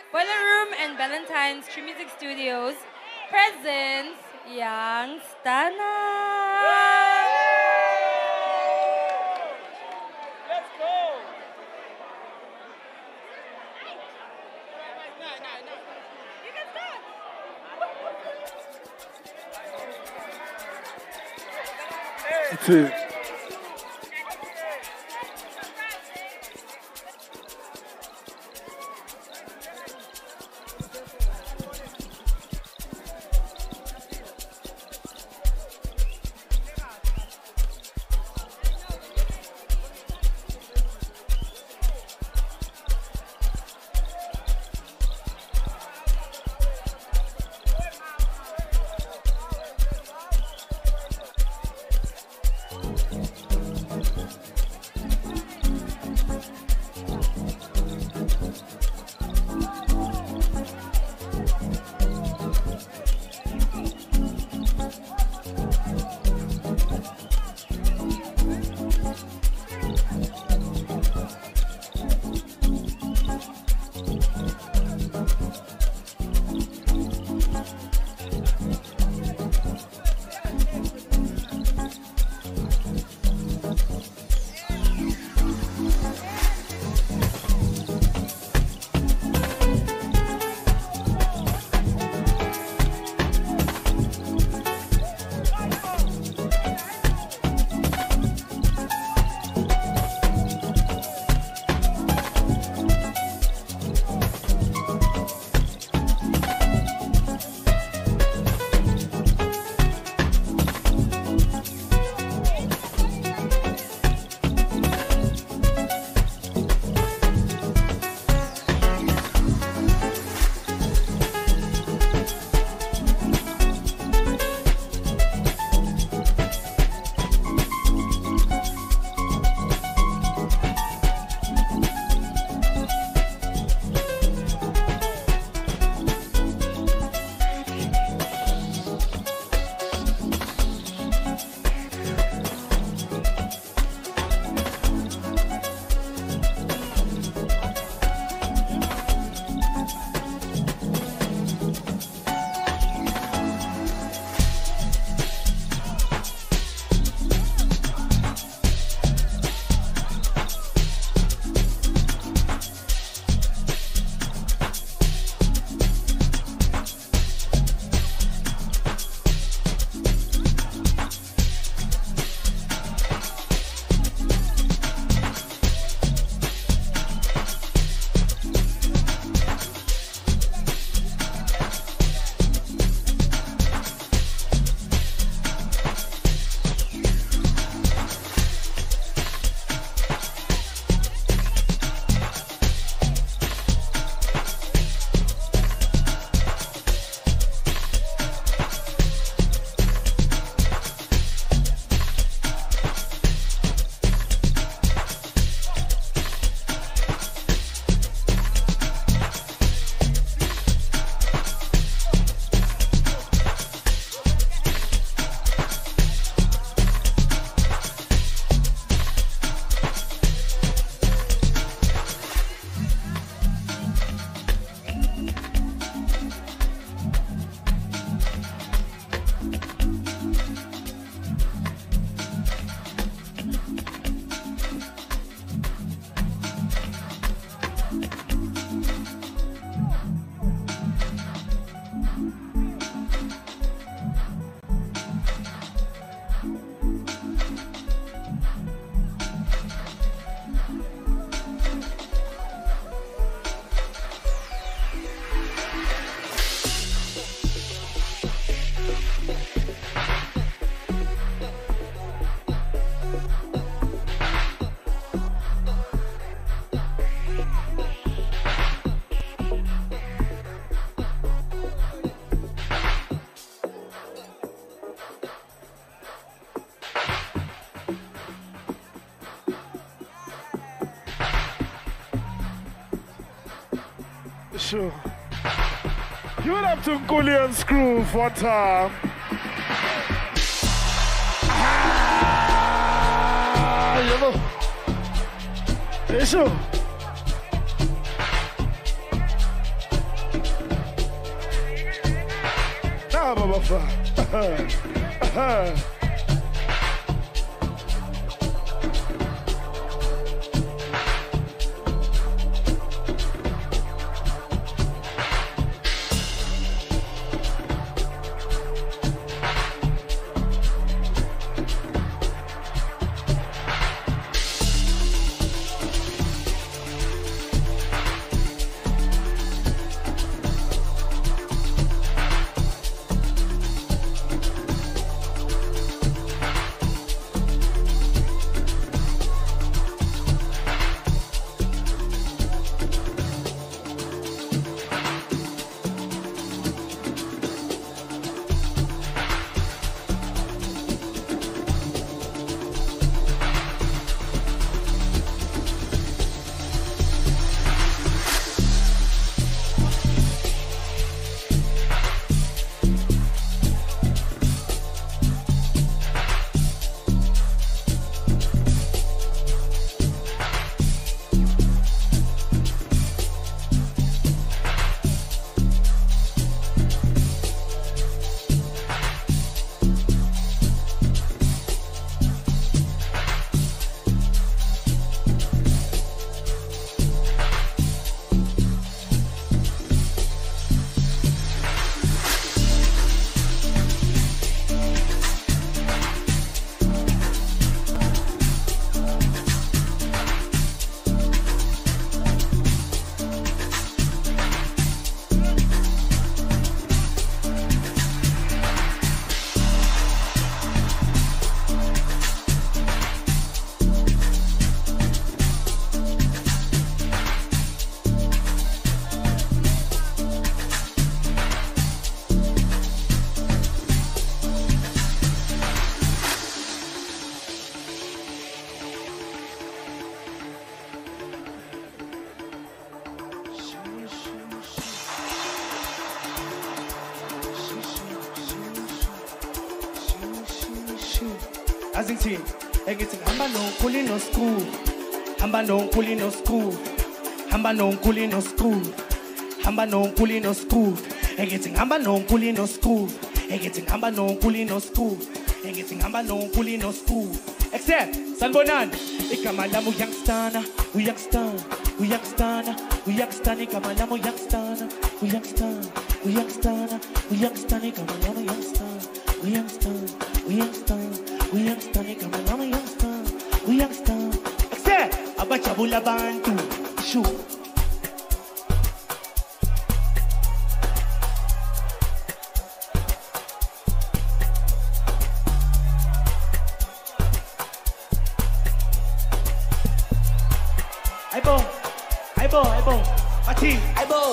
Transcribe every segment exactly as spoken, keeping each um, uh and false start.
Boiler Room and Valentine's True Music Studios presents Young Stana. Let's go. You can start. Two. Sure. You would have to Gully and Screw for one time. Ah, you know. Yes, sure. Baba Bafa. Azinti, egithi hamba nonkuli no school, hamba nonkuli no school, hamba nonkuli no school, hamba nonkuli no school, egithi hamba nonkuli no school, egithi hamba nonkuli no school, egithi hamba nonkuli no school. Except sanibonani, igama lami uyoungstana, uyoungstana, uyoungstana, uyoungstana, igama lami uyoungstana, uyoungstana, uyoungstana, uyoungstana, igama lami uyoungstana, uyoungstana, uyoungstana. We youngster, nigga, man, I'm a youngster. We youngster. Except, abachabula bantu. Shoo. Aibo, aibo, aibo. Mati, aibo.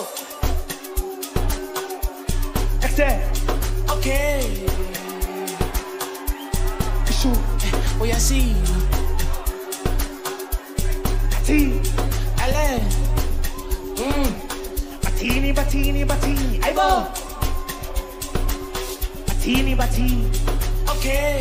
Except, okay. Oh, yeah, see. Tea. Ale. Mm. Batini, batini, batini. Aibo. Batini, batini. Okay.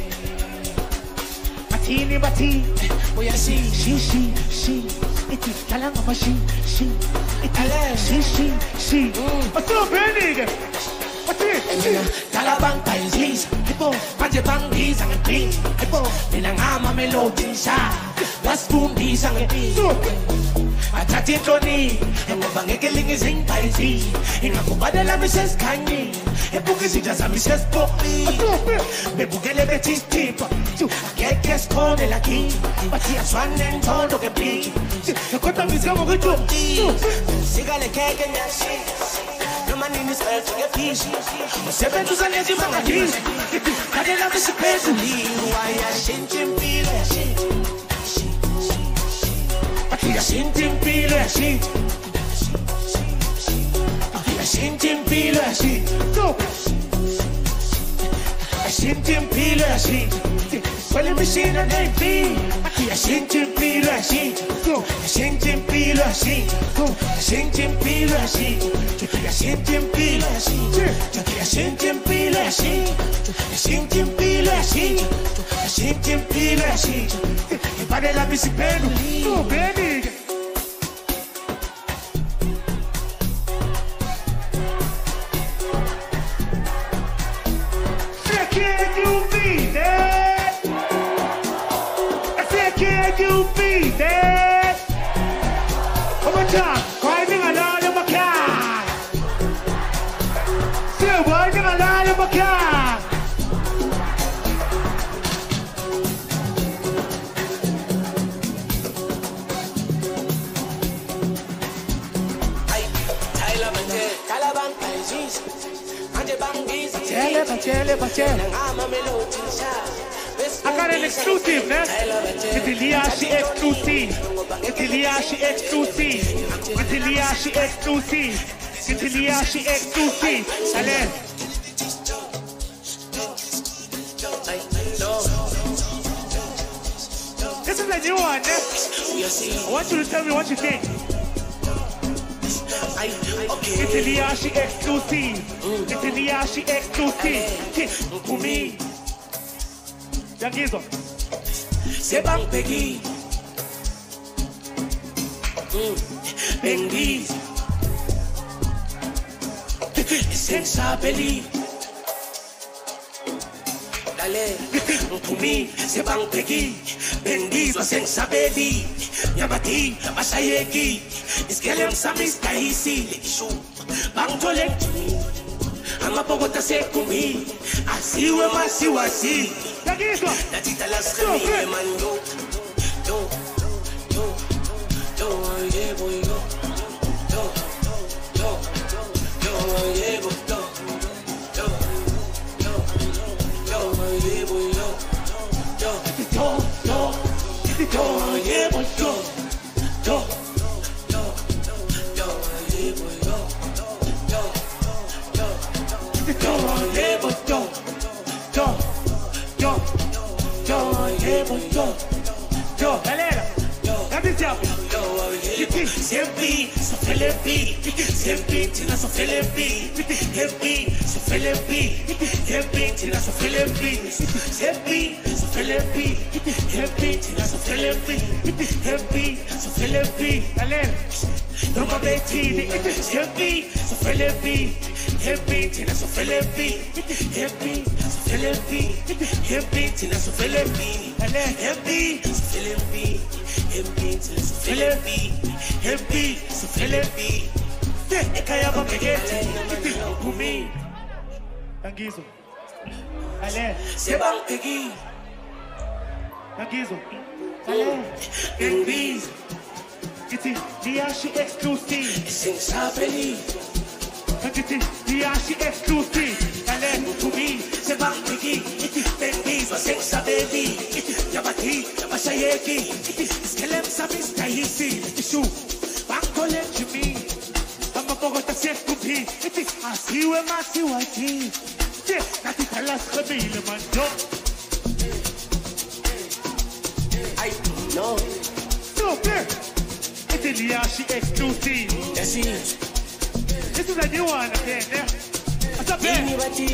Batini, batini. Oh, yeah, see. She, she, she. It is Kalangama, she, she. It Ale. is she, she, she. Mm. What's up, Benny? What's it? Talabang Paisley's. Aibo. Pajabang isang ipin. Aibo. Pinangama melody siya. Was boom isang ipin. At atin ko ni. E mo bang ikilingising Paisley. Inga ko ba dala Missus Kanye. E buki si jasa Missus Poppy. Me bugele betis tip. Kekes kone laki. Pati aswanen tondo ke pi. Kota mizamo ke tu. Sigale keke nyashi. Manini spell to get peace. Seven to Sunday, you want to I didn't have to suppose to leave. Why I sent him feel a shit. I sent him feel a shit. I sent him feel a shit. I sent him feel a shit. Well, let me see the name feel. I sent him feel a shit. I sent him feel a shit. I sent him feel a shit. I sent him feel a shit. I sent him feel a shit. I sent him feel a shit. I sent him feel a shit. E pare la bicicleta. Oh, baby. Cha, riding along in my car. Still riding along in my car. I got an exclusive, man. It's Iliashi exclusive. It's Iliashi exclusive. It's Iliashi exclusive. It's Iliashi exclusive. Allez. This is a new one, eh? I want you to tell me what you think. It's Iliashi exclusive. It's Iliashi exclusive. For me. Yangizo. Sebang Peggy. Bengiz. Senza belly. Dale. For me. Sebang Peggy. Bengiz. Senza belly. Yabati. Masayeki. Iskelem samis kahisi. Lekishu. Bang tolek to me. Amapogota se kumi. Asiwe masiwasi. La tita las remile man yo yo yo yo yeah boy yo yo yo yo yeah boy yo yo yo yo yeah boy yo yo yo yo yo yeah boy yo yo yo yo yeah boy yo yo yo yo yeah boy yo yo Yo, yo, yeah, boy, yo, yo, galera, cadê o diabo? Sempre, sou Felipe, sempre, tina, sou Felipe, sempre, sou Felipe, sempre, tina, sou Felipe, sempre, sou Felipe, sempre, tina, sou Felipe, sempre, sou Felipe, galera, não me betide, sempre, sou Felipe, sempre, tina, sou Felipe, sempre, sou Felipe, sempre, tina, sou Felipe, sempre, sou Felipe, sempre, tina, sou Felipe. Happy, so Felipe. E kaya ba pegete? Kumi. Yangizo. Ale. Sebang Peggy. Yangizo. Ale. Bengiz. It's Iliashi exclusive. Senza belly. It's Iliashi exclusive. Ale. Kumi. Sebang Peggy. Bengiz. Senza belly. Yabati. Yabashayeki. Iskelem sabis kahisi. Ishu. Banco let you me. I'm a Bogota set to be. It is a siwa masiwa tea. Yes, that is a last cabile man. I know. So, yeah. It's Iliashi exclusive. That's it. This is a new one again, yeah? What's up, Dini man? bati.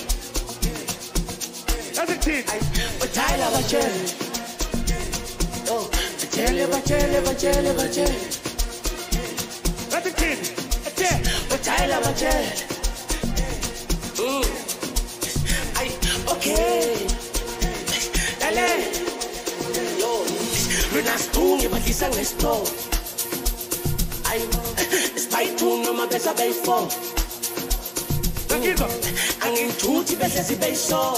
That's a kid. Batala bachele. Oh, bachele, bachele, bachele, bachele. That's a kid. That's it. Batala bachele. Mm. I, okay. Dale. Yo, Renastungi batisa ngesto. I, spaitu no mabesa beifo. Yangizo. Angin chuti bese si beiso.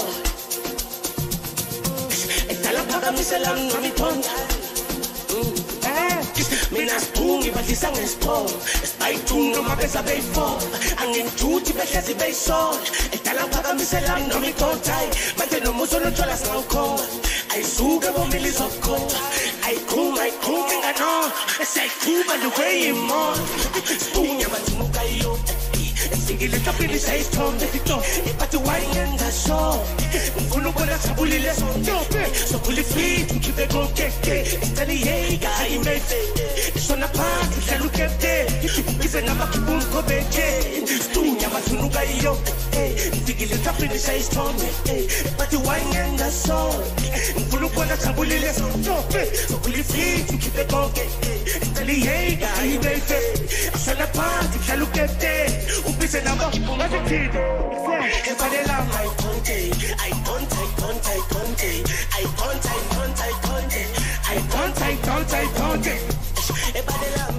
Etalapaga miselam no mi tonta. Eh. Minas tungi batisa ngesto. Spaitu no mabesa beifo. Angin chuti bese si beiso. Etalapaga miselam no mi tonta. Mate no muso no cholas no koma. I suga bomili soko. I kum, I kum inga no. Say kuma the way you more. Stunya matimuka yo. Singile tapili say strong the tito. Ipati wine and the show. Ufunu kola sabuli le so. So fully free to keep it go keke. Stani yega imete. Sona party salu kete. Bize na makibun ko beche. Stunya matimuka yo. Singile tapili say strong. Ipati wine and the show. Ufunu kola sabuli le so. So fully free to keep it go keke. Stani yega imete. Sona party salu kete. Bize na makibun ko beche. Everybody love my conte. I conte, I conte, I conte. I conte, I conte, I conte. I conte, I conte, I conte. Everybody love my conte.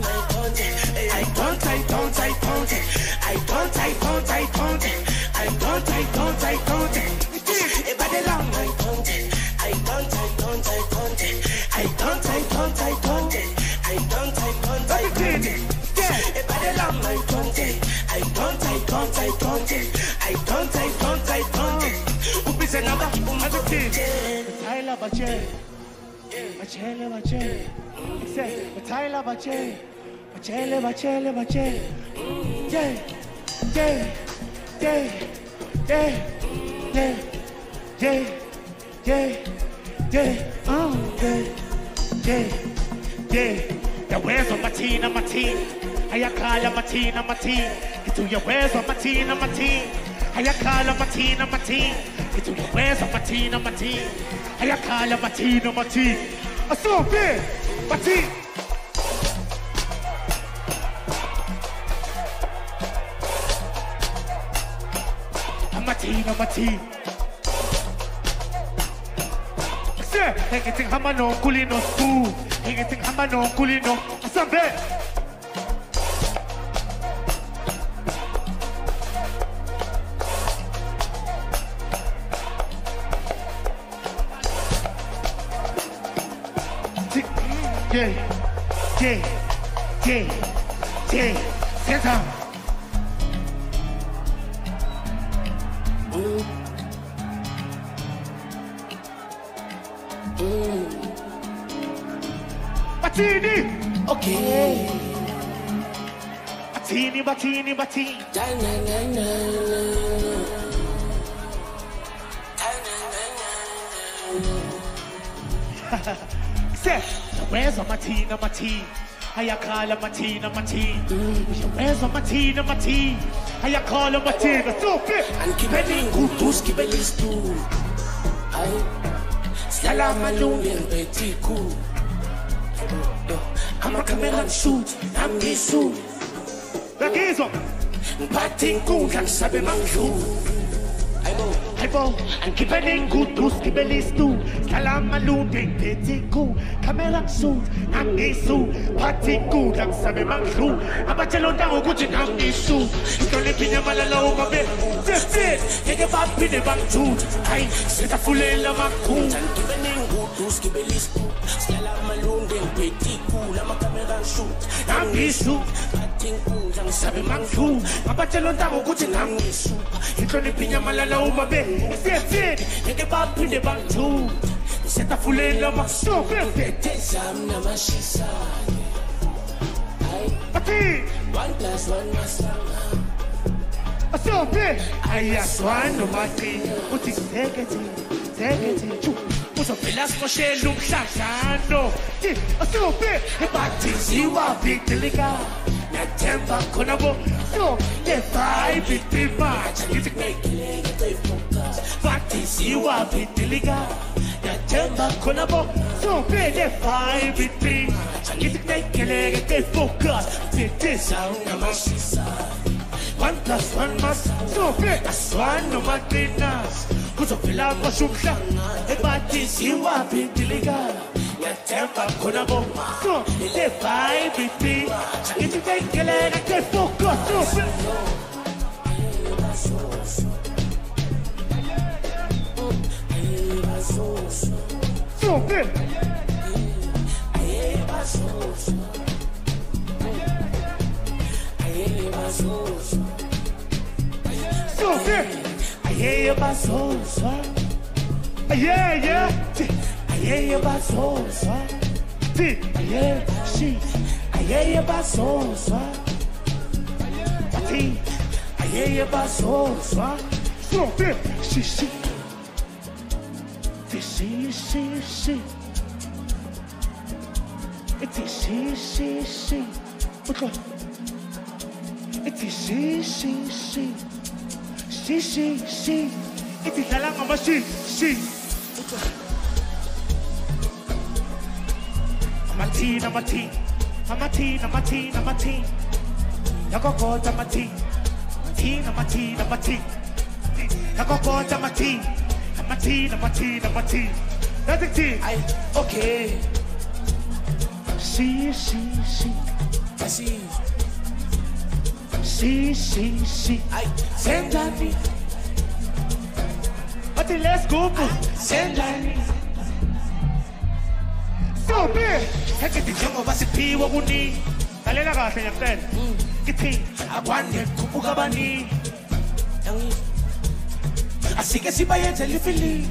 don't, I don't, I don't, I don't, I don't, I don't, I don't, I don't, I don't, I don't, if I long, I don't, I don't, I don't, I don't, I don't, I don't, I don't, I don't, I don't, I don't, if I long, I don't, I don't, I don't, I don't, I don't, I don't, I don't, who is another, who has a kid? I love a chair. Bachele, bachele, say, Bataila, bachele, bachele, bachele, bachele, yeah, yeah, yeah, yeah, yeah, yeah, yeah, yeah, oh, yeah, yeah, yeah. Your wares on my teen, on my teen. Ayakala, my teen, on my teen. Get to your wares on my teen, on my teen. Ayakala, my teen, on my teen. Get to your wares on my teen, on my teen. Ayakala, my teen, on my teen. I saw big, my teen. I'm my teen, I'm my teen. Say, anything I'm no culino school. Anything I'm no culino. I saw big. Yeah, yeah, yeah, yeah, sit down. Mm. Mm. Batini! Okay. Batini, batini, batini. Say, where's on my teen, on my teen? I call on my teen, on my teen. Where's on my teen, on my teen? I call on my teen. So big. And keep it in good to skip it is too. I salam alone petit coup. I'm a camera shoot, I'm the suit. The gaze up. Batting cool and sabe manju. I bow and keep it in good to skip it is too. Salam alone petit coup. Camera shoot, I'm the suit. Batting cool and sabe manju. I'm a cello down good and I'm the suit. You don't live in a malala over bed. That's it. Take a back with the back shoot. I set a full in the macoon. And keep it in good to skip it is too. Salam alone petit cool. I'm a camera shoot, I'm the suit. batting cool and sabe Sabe manju. manju. I'm a cello down good and I'm the suit. You don't live in a malala over bed. That's it. Take a back with the back shoot. Set a full in the macoon. Tesam namashisa. Bati. One plus one masama. So big. I swan no mati. Put it, take it, take it. Put a velasco shell look shashano. So big. Bati ziwa big delica. Na tempa konabo. So the vibe it be much. It's make it focus. Bati ziwa big delica. Na tempa konabo. So big the vibe it be much. It's make it focus. It is out namashisa. One plus one must so big. That's one no matinas. Kuzo pila ko shukla. E bati siwa bitiliga. Ya tempa konabo. So the vibe it be. It's a take a get focus. So big. So big. So big. I hear you about soul, son. Yeah, yeah. I hear you about soul, son. Yeah, she. I hear you about soul, son. I hear you about soul, son. So big. She, she. She, she, she. It's she, she, she. Okay. It's she, she, she. She, she, she. It's la langue, she, she. I'm a teen, I'm a teen. I'm a teen, I'm a teen, I'm a teen. I go go, I'm a teen. Teen, I'm a teen, I'm a teen. I go go, I'm a teen. I'm a teen, I'm a teen, I'm a teen. That's the teen. I okay. She, she, she. She, she, she. Sendani. But let's go. Sendani. Stop it. Heketi jongo basi piwa kuni. Kalela kahle ngiyacela. Kithi akwande khuphuka bani. Asike sibayenze lifili.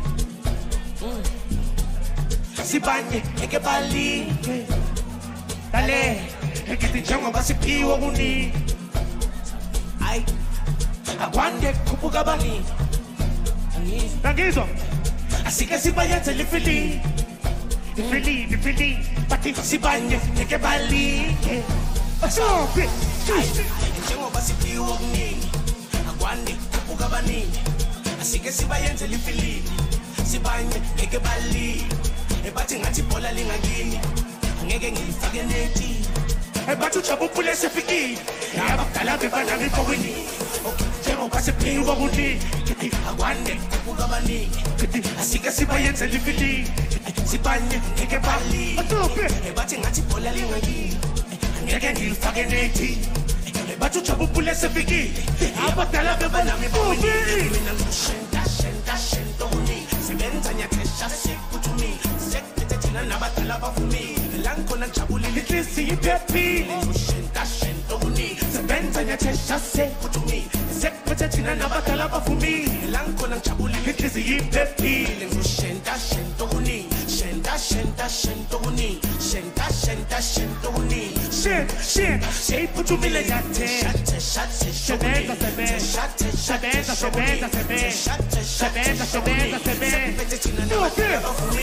Sibanye eke bali. Dale. Heketi jongo basi piwa kuni. Ay. Akwande khuphuka bani. Nangizwa. Asike sibayenze lifili. Lifili, lifili. Pati sibanye eke bali. Stop it. Njengo basi piwa kuni. Akwande khuphuka bani. Asike sibayenze lifili. Sibanye eke bali. Ebathi ngathi bola lingakini. Angeke ngilifake neti. Ebathi ujabuphule sefikile. Abadala bebana ngifowini. Njengo basi piwa kuni. Kithi akwande khuphuka bani. Kithi asike sibayenze lifili. Sibanye eke bali. Ebathi ngathi bola lingakini. Angeke ngilifake neti. Ebathi ujabuphule sefikile. Abadala bebana ngifowini. Mina ngishenta shenta shenta kuni. Sebenza nyathesha sikutumi. Sekuphethe thina nabadala bafumi. La ngikhona ngijabulile inhliziyo iphephile. Ngishenta shenta kuni. Sebenza nyathesha sikutumi. Sekuphethe thina nabadala bafumi. La ngikhona ngijabulile inhliziyo iphephile. Ngishenta shenta kuni. Shenta shenta shenta kuni. Shenta shenta shenta kuni. Shen shen seiphutshumile yathe. Sebenza sebenza. Sebenza sebenza sebenza. Sebenza sebenza sebenza. Nobel.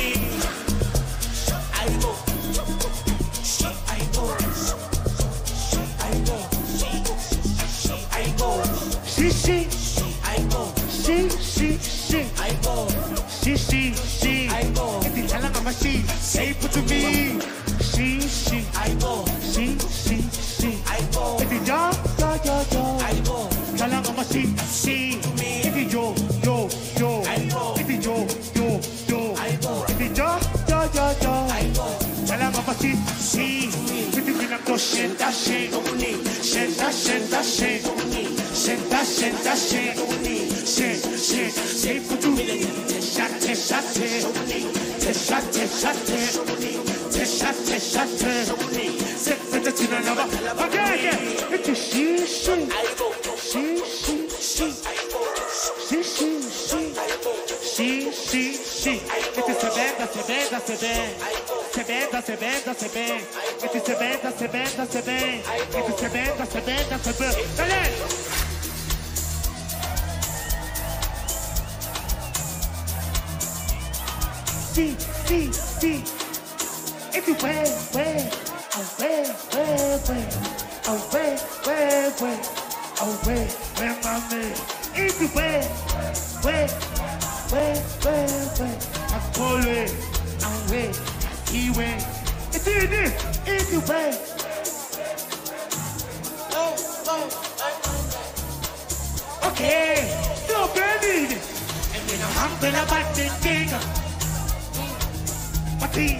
I go. I go. I go. I go. She she. I go. She she she. I go. She she she. I go. Iti chala mama she. Say put to me. She she. I go. She she she. I go. Iti yo yo yo yo. I go. Chala mama she. She. Iti yo yo yo. I go. Iti yo yo yo. I go. Iti yo yo yo yo. I go. Chala mama she. She. Iti mina ko shenta she. Shenta shenta she. Shenta shenta she. She she. Say put to me. Shate shate. Shate shate. Shate shate. Say put it in another. Okay, yeah. It's she she. She she she. She she she. She she she. It's sebenda sebenda sebenda. Sebenda sebenda sebenda. It's sebenda sebenda sebenda. It's sebenda sebenda sebenda. Dale. See, see, see. If you way, way, away, way, way, away, way, way, away, where my man. If you way, way, way, way, way, I call it, away, he way. It's in this, if you way. Oh, oh, okay, so baby, and then I'm gonna back the king. Pati.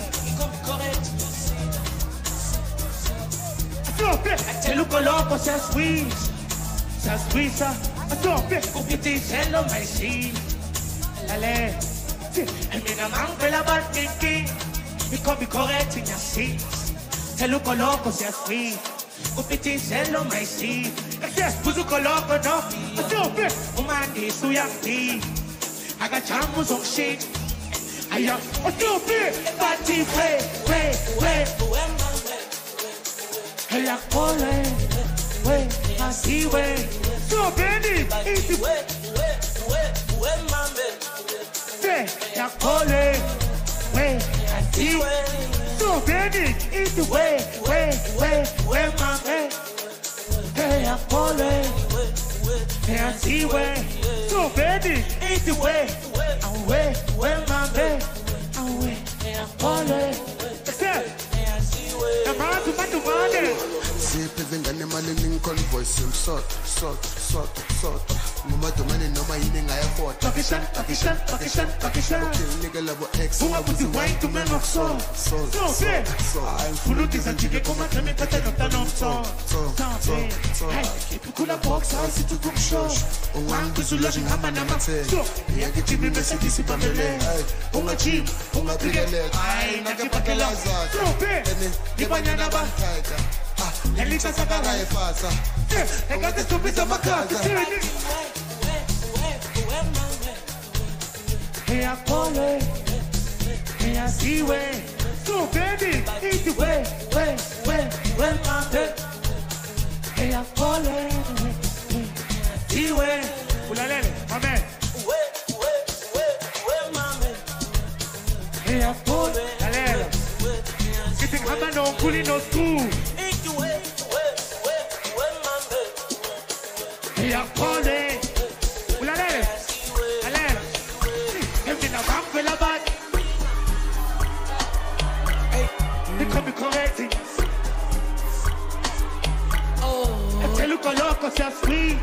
Tell loco, se squeeze, se squeeze. Cupiti se lo mai si. Dale. E mi na manca la barquinchi. Mi come corretto in assis. Tell loco, se squeeze. Cupiti se lo mai si. E se spuso loco, no. Umani su yampi. Agachamos on shit. I am a stupid party way, way, way. Hey, I call it, way, I see way. So baby, easy way, way, way, way, mama. Say, I call it, way, I see way. So baby, easy way, way, way, way, mama. Hey, I call it, hey, I see way. So baby, easy way. Away, where my bed, away, and I call it. The man to my money. ziphi izingane emalini convoy simsot sot sot sot ngumadomane noma yini ngayafota Pakistan Pakistan Pakistan Pakistan okay nigga labo ex ungabuthi wine to men of soul so so okay ayifuna ukuzajike kuma theme phathe notano so so so ikukula box asithi kumshow ungangizula ngihamba namathe ngiyagijima bese disipamele ungajima ungaphikelela ay nakepakelaza so okay ngibanyana banthayika Elisa sakara efasa engade subisa makhazi Hey akole Hey asiwe So baby eat the way way way way mande Hey akole Iwe ulalele amen Hey akole alela Kithi hamba no kuli no school Yakole, ulalele, alele, every now I'm feel about. They come be correcting. Oh, I tell you, loco, se sweet.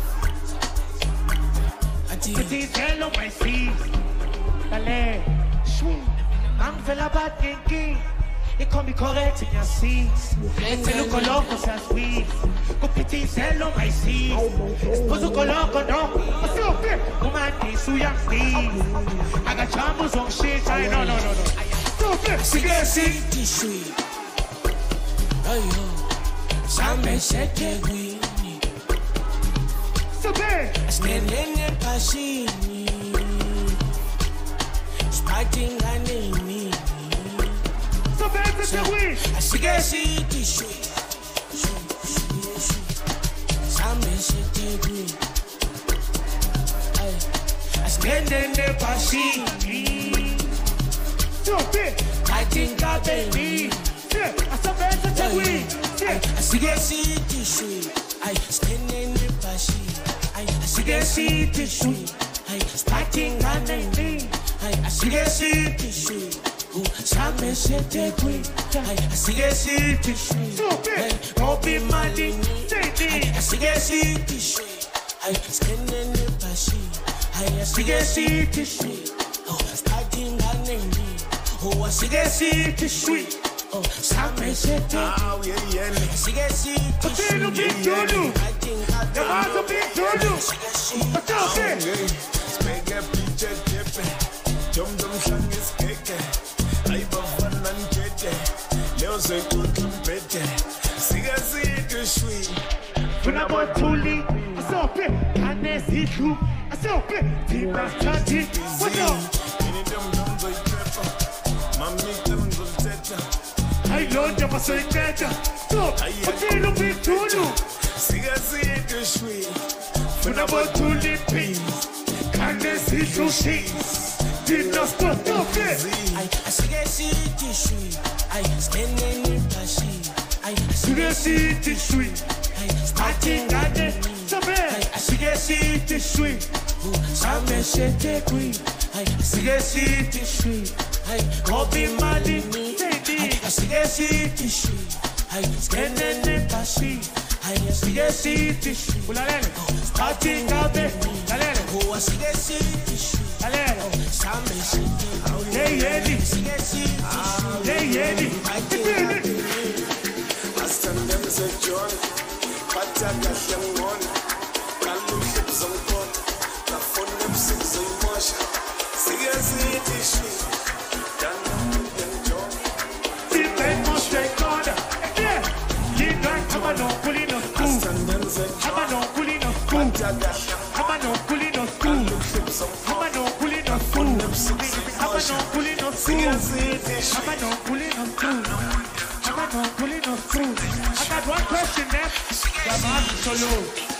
But these hello my feet, alele, sweet. I'm feel about thinking. They come be correcting your seats. They tell you, loco, se sweet. Competi selo my seat. Poso coloco no. What's up there? Umati suya feet. I got chambers on shit. I no no no no. Stop it. Sigasi. Tishui. Ayo. Sambe sete wini. Stop it. Snelene pashini. Sparting anini. Stop it. Stop it. Sigasi tishui. Ascending the Pashini. Stop it. I think I baby. Yeah, I saw better to win. Yeah, I see the city sweet. I stand in the Pashi. I see the city sweet. I starting on me. I see the city sweet. Oh, some say the queen. I see the city sweet. stop it. Oh, be money. Say I it. see the city sweet. I stand in the Pashi. I see the city sweet. Oh, starting on me. Oh, I see the city sweet. Oh, some say the ah we yen I see the city Potato big dodo. I think I The man's a big dodo. What's up there? spege piche tepe jom jom shangi skeke ai bafana nkete leo se kutumpete sigasi tushwi When I'm on Tuli, I saw it. Can they see through? I saw it. Team that's touching. What's up? ini dem dem boy pepa mami dem gol teta I learned them a certain nature. So, potato big dodo. sigasi tushwi When I'm on Tuli, can they see through sheets? Did not stop. Stop it. I see the city sweet. I stand in the Pashi. I see To the city sweet. Starting at the stop it. I see the city Sweet. Some say the queen. I see the city sweet. I Copy money. Say I it. see the city sweet. I stand in the Pashi. I see the city sweet. Ulalele. Starting at the Ulalele. Oh, I see the city sweet. Ulalele. Some say the Hey, Eddie. see the city sweet. Hey, Eddie. I think I Astan dem se John Pata kahle ngona Kaluhle bizongkhona Kafona emsizo imosha Sigasithi shi Dana enjoy Team that must take order. Yeah. Lead back. Come on, no pulling no school. Astan dem se Come on, no pulling no school. Pata kahle Come on, no pulling no school. Kaluhle bizongkhona Come on, no pulling no school. Come on, no pulling no school. Sigasithi shi Come on, no pulling no school. Come on, no pulling no school. I got one question there. Jamal Solo.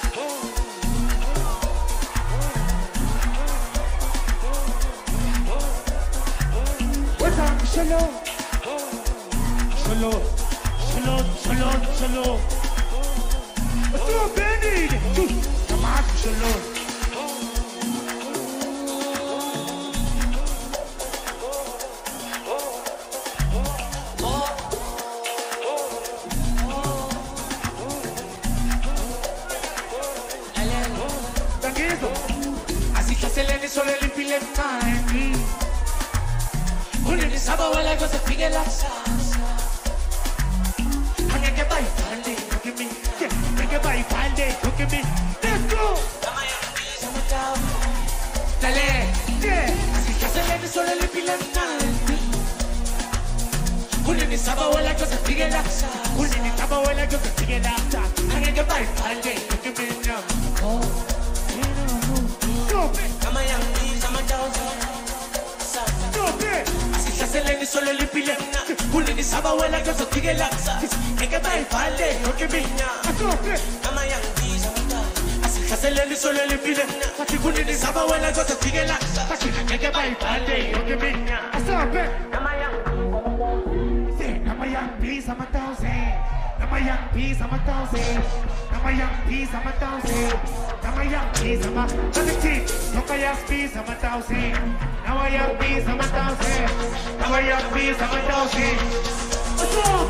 What's up, Solo? Solo. Solo, Solo, Solo. What's up, Benny? Jamal Solo. Eso. Así que se le solo el impile time. When in the summer, well, I got to figure that I'm gonna get by Friday, look at me. Yeah, make it by Friday, look at me. Let's go. Dale, yeah. Así que se le solo el impile time. When in the summer, well, I got to figure that When in the summer, well, I got to figure that I'm gonna get by Friday, look at me now. Oh, go, I'm a young beast, I'm a thousand. Así se hace el solo el pile. Una ni sabe buena que se sigue laxa. Es que va el padre, no que viña. Así se hace el solo el pile. Una ni sabe buena que se sigue laxa. Es que va el padre, no que viña. I'm a young beast, I'm a thousand. I'm a young beast, I'm a thousand. I'm a young beast, I'm a thousand. I'm a young beast, I'm a thousand. I'm a young beast, I'm a thousand. I'm a young beast, I'm a thousand. I'm a young beast, I'm a thousand. What's up,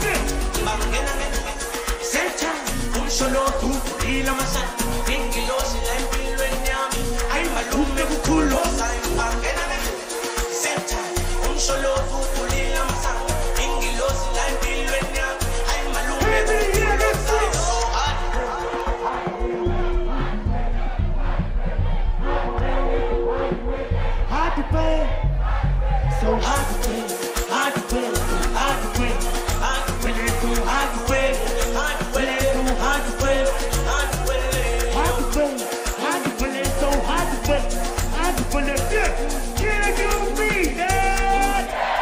Senta, un solo tú y la masa. Vingilos y la empilo en Miami. Hay malume cuculo. Senta, un solo tú y la masa. Vingilos y la empilo en Miami. Hay malume cuculo. Hard to play, so hard to play, hard to play, hard to play, hard to play, so hard to play, hard to play, so hard to play, hard to play, hard to play, hard to play, so hard to play, hard to play, yeah, can I go me, dad?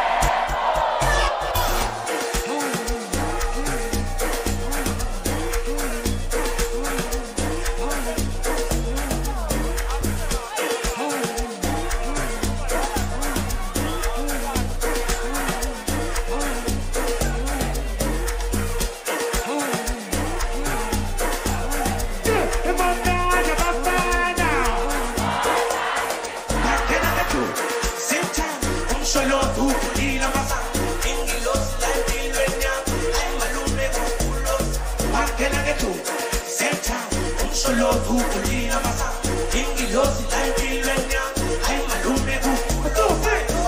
Solo tú y la masa, Ingilos, la empilveña, hay malume cuculos, más que la que tú, Senta, un solo tú y la masa, Ingilos, la empilveña, hay malume cuculos,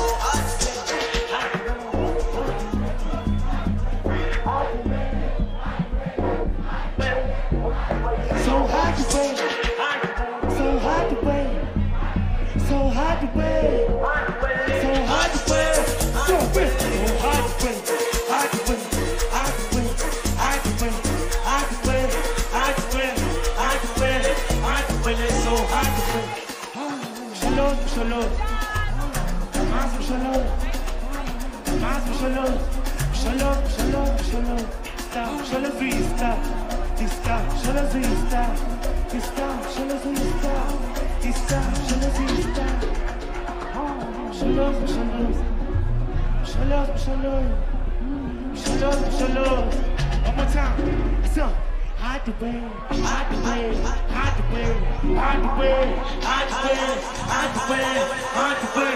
so hard to play, so hard to play, so hard to play. So hard to play, so hard to play, hard to play, hard to play, hard to play, hard to play, hard to play, hard to play, hard to play, so hard to play. Shalom, shalom, mas shalom, mas shalom, shalom, shalom, shalom. Stop, shalom, vista, vista, shalom, vista, vista, shalom, vista, vista, shalom, vista. Shalom, shalom, shalom, shalom, shalom, shalom. One more time. So, hard to play, hard to play, hard to play, hard to play, hard to play, hard to play, hard to play.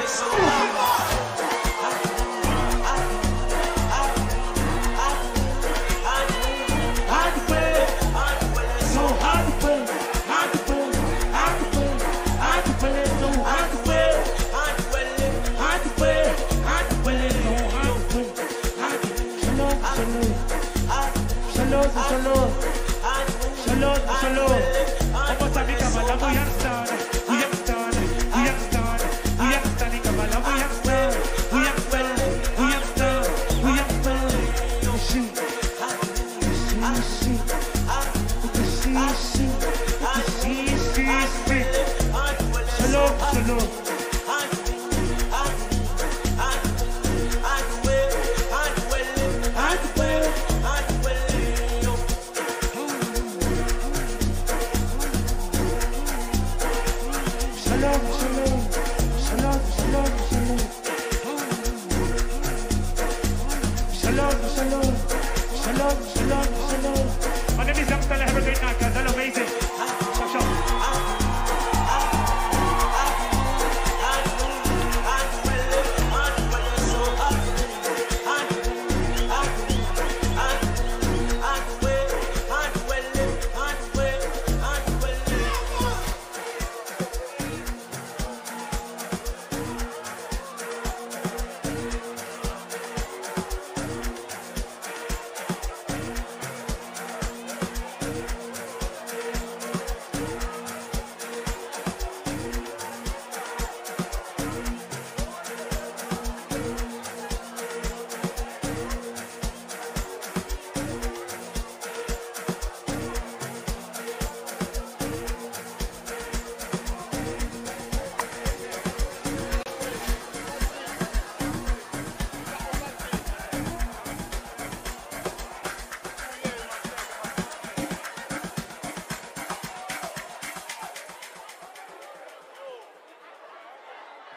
Hard to play, so hard to play, hard to play, hard to play, hard to play, so hard to play. Shalom, shalom, shalom, shalom. Vamos a mi cámara, voy a estar, voy a estar, voy a estar, voy a estar mi cámara, voy a estar, voy a estar, voy a estar, voy a estar. Sí, sí, sí, sí, sí, sí. Shalom, shalom.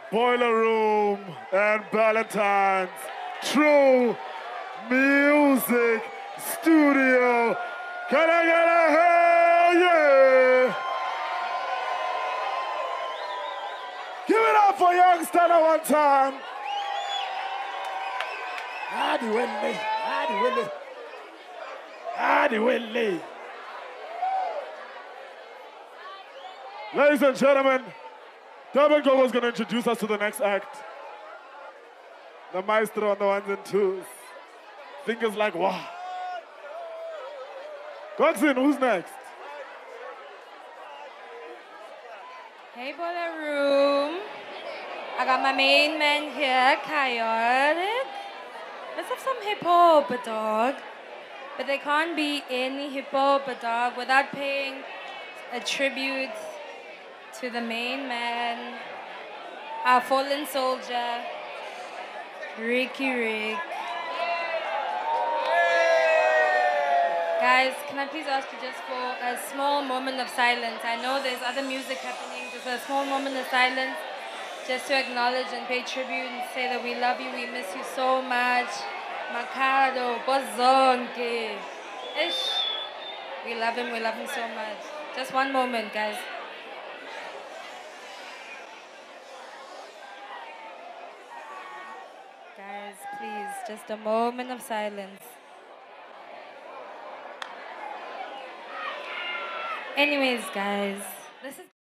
Boiler Room and Valentine's True Music Studio. Can I get a hell yeah? Give it up for Youngster one time. Adi Willie, Adi Willie, Adi Willie. Ladies and gentlemen, Durban Gogo is going to introduce us to the next act. The maestro on the ones and twos. Fingers like wow. Coxin, who's next? Hey, Boiler Room. I got my main man here, Chaotic. Let's have some hip hop, dog. But there can't be any hip hop, dog, without paying a tribute to the main man, our fallen soldier, Ricky Rick. Guys, can I please ask you just for a small moment of silence? I know there's other music happening, just a small moment of silence, just to acknowledge and pay tribute and say that we love you, we miss you so much. Makado, Bozonke. Ish. We love him, we love him so much. Just one moment, guys. Guys, please, just a moment of silence. Anyways, guys, this is